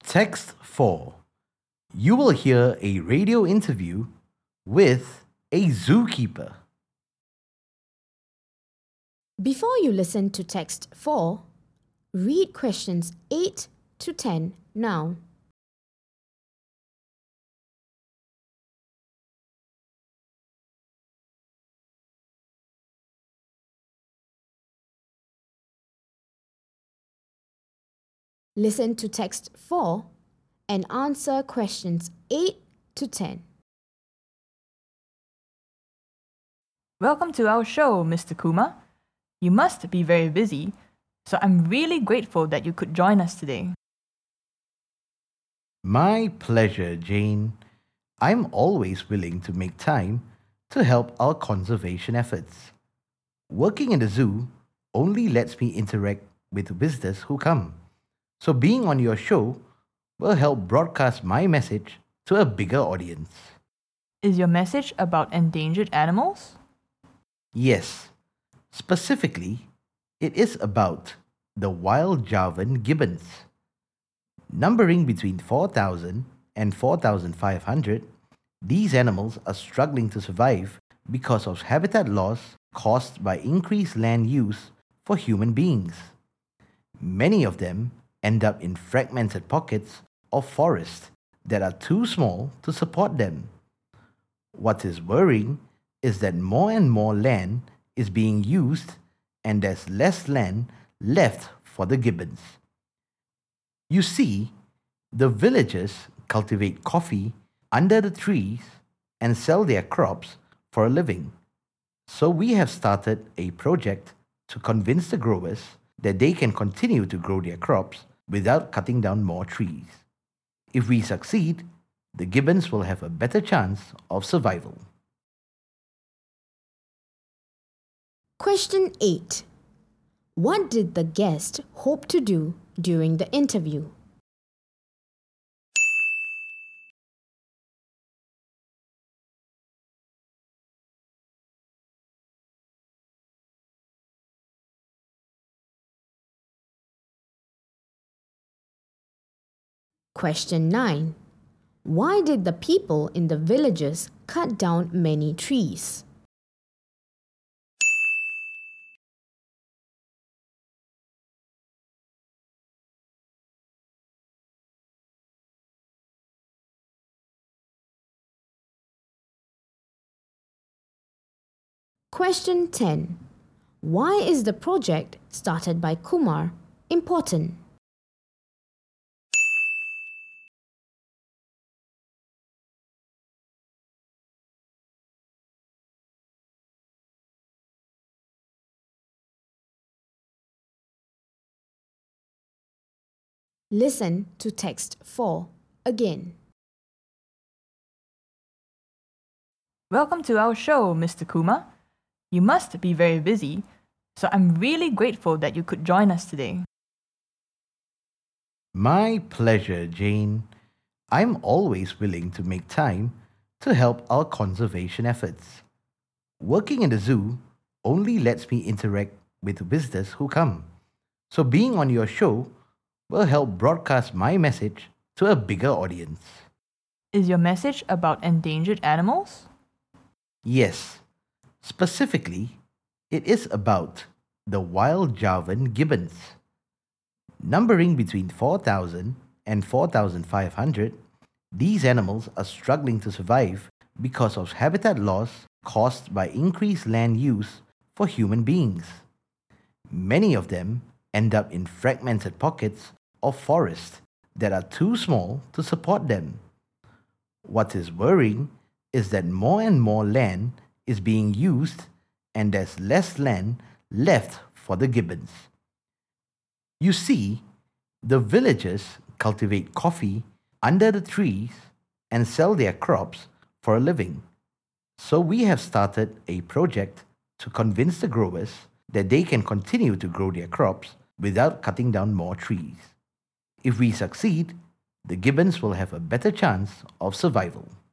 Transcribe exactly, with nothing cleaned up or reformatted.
Text four. You will hear a radio interview with a zookeeper. Before you listen to text four, read questions eight to ten now. Listen to text four and answer questions eight to ten. Welcome to our show, Mister Kuma. You must be very busy, so I'm really grateful that you could join us today. My pleasure, Jane. I'm always willing to make time to help our conservation efforts. Working in the zoo only lets me interact with visitors who come. So being on your show will help broadcast my message to a bigger audience. Is your message about endangered animals? Yes, specifically, it is about the wild Javan gibbons. Numbering between four thousand and four thousand five hundred, these animals are struggling to survive because of habitat loss caused by increased land use for human beings. Many of them end up in fragmented pockets of forest that are too small to support them. What is worrying is that more and more land is being used and there's less land left for the gibbons. You see, the villagers cultivate coffee under the trees and sell their crops for a living. So we have started a project to convince the growers that they can continue to grow their crops without cutting down more trees. If we succeed, the gibbons will have a better chance of survival. Question eight. What did the guest hope to do during the interview? Question nine. Why did the people in the villages cut down many trees? Question ten. Why is the project started by Kumar important? Listen to text four again. Welcome to our show, Mister Kuma. You must be very busy, so I'm really grateful that you could join us today. My pleasure, Jane. I'm always willing to make time to help our conservation efforts. Working in the zoo only lets me interact with visitors who come. So being on your show will help broadcast my message to a bigger audience. Is your message about endangered animals? Yes, specifically, it is about the wild Javan gibbons. Numbering between four thousand and four thousand five hundred, these animals are struggling to survive because of habitat loss caused by increased land use for human beings. Many of them end up in fragmented pockets of forest that are too small to support them. What is worrying is that more and more land is being used and there's less land left for the gibbons. You see, the villagers cultivate coffee under the trees and sell their crops for a living. So we have started a project to convince the growers that they can continue to grow their crops without cutting down more trees. If we succeed, the gibbons will have a better chance of survival.